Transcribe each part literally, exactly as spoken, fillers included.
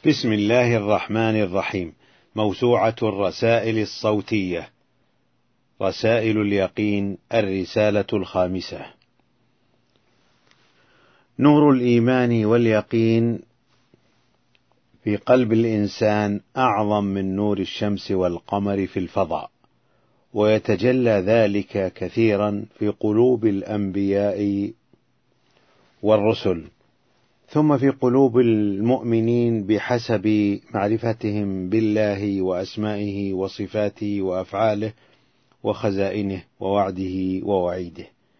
بسم الله الرحمن الرحيم. موسوعة الرسائل الصوتية، رسائل اليقين، الرسالة الخامسة. نور الإيمان واليقين في قلب الإنسان أعظم من نور الشمس والقمر في الفضاء، ويتجلى ذلك كثيرا في قلوب الأنبياء والرسل، ثم في قلوب المؤمنين بحسب معرفتهم بالله وأسمائه وصفاته وأفعاله وخزائنه ووعده ووعيده.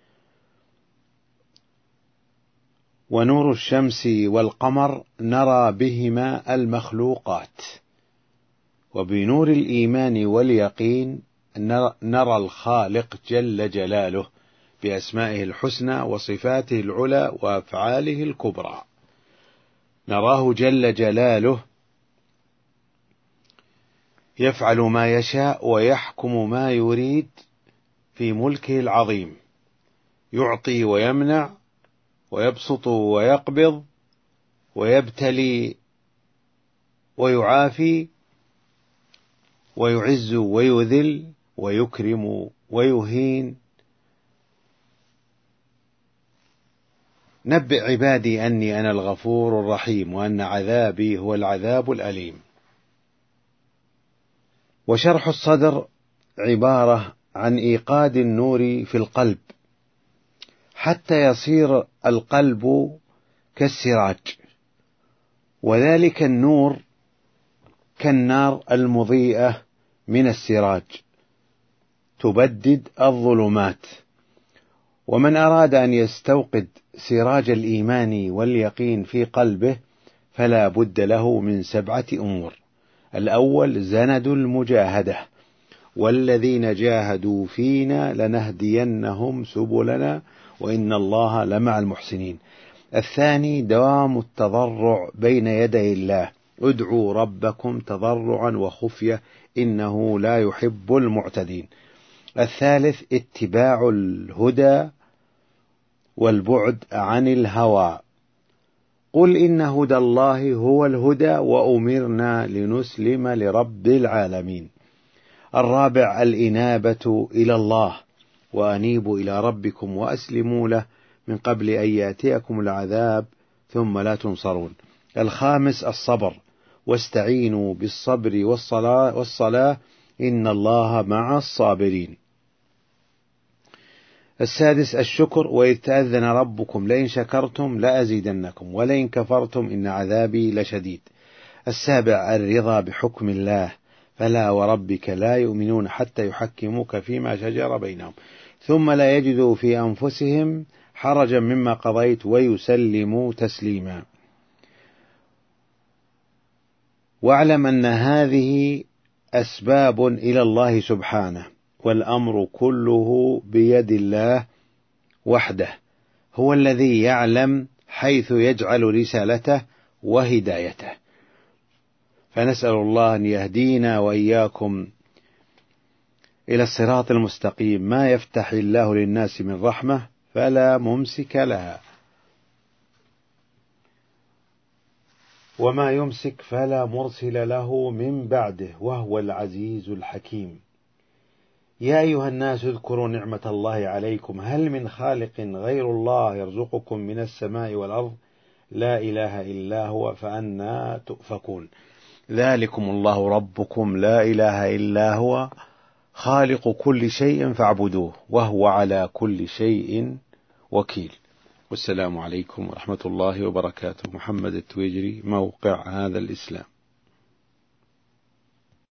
ونور الشمس والقمر نرى بهما المخلوقات، وبنور الإيمان واليقين نرى الخالق جل جلاله بأسمائه الحسنى وصفاته العلى وأفعاله الكبرى. نراه جل جلاله يفعل ما يشاء ويحكم ما يريد في ملكه العظيم، يعطي ويمنع ويبسط ويقبض ويبتلي ويعافي ويعز ويذل ويكرم ويهين. نبئ عبادي أني أنا الغفور الرحيم، وأن عذابي هو العذاب الأليم. وشرح الصدر عبارة عن إيقاد النور في القلب حتى يصير القلب كالسراج، وذلك النور كالنار المضيئة من السراج تبدد الظلمات. ومن أراد أن يستوقد سراج الإيمان واليقين في قلبه فلا بد له من سبعة أمور. الأول زند المجاهدة، والذين جاهدوا فينا لنهدينهم سبلنا وإن الله لمع المحسنين. الثاني دوام التضرع بين يدي الله، ادعوا ربكم تضرعا وخفية إنه لا يحب المعتدين. الثالث اتباع الهدى والبعد عن الهوى، قل إن هدى الله هو الهدى وأمرنا لنسلم لرب العالمين. الرابع الإنابة إلى الله، وأنيبوا إلى ربكم وأسلموا له من قبل أن يأتيكم العذاب ثم لا تنصرون. الخامس الصبر، واستعينوا بالصبر والصلاة, والصلاة إن الله مع الصابرين. السادس الشكر، وإذ تأذن ربكم لئن شكرتم لأزيدنكم ولئن كفرتم إن عذابي لشديد. السابع الرضا بحكم الله، فلا وربك لا يؤمنون حتى يحكموك فيما شجر بينهم ثم لا يجدوا في أنفسهم حرجا مما قضيت ويسلموا تسليما. واعلم أن هذه أسباب إلى الله سبحانه، والأمر كله بيد الله وحده، هو الذي يعلم حيث يجعل رسالته وهدايته. فنسأل الله أن يهدينا وإياكم إلى الصراط المستقيم. ما يفتح الله للناس من رحمة فلا ممسك لها، وما يمسك فلا مرسل له من بعده، وهو العزيز الحكيم. يا أيها الناس اذكروا نعمة الله عليكم، هل من خالق غير الله يرزقكم من السماء والأرض؟ لا إله إلا هو فأنى تؤفكون. ذلكم الله ربكم لا إله إلا هو خالق كل شيء فاعبدوه وهو على كل شيء وكيل. والسلام عليكم ورحمة الله وبركاته. محمد التويجري، موقع هذا الإسلام.